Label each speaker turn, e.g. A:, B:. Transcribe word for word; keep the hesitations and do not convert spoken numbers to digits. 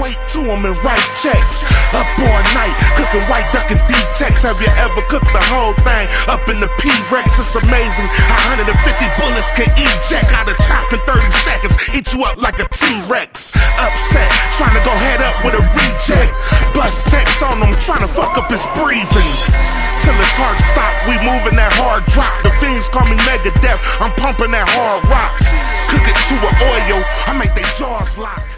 A: wait to them and write checks. Up all night, cooking white duck and D-Tex. Have you ever cooked the whole thing up in the P-Rex? It's amazing how one hundred fifty bullets can eject out of chop in thirty seconds. Eat you up like a T-Rex. Upset, trying to go head up with a reject. Bust checks on him, trying to fuck up his breathing. Till his heart stop, we moving that hard drop. The fiends call me Megadeth, I'm pumping that hard rock. Cook it to an oil, I make their jaws lock.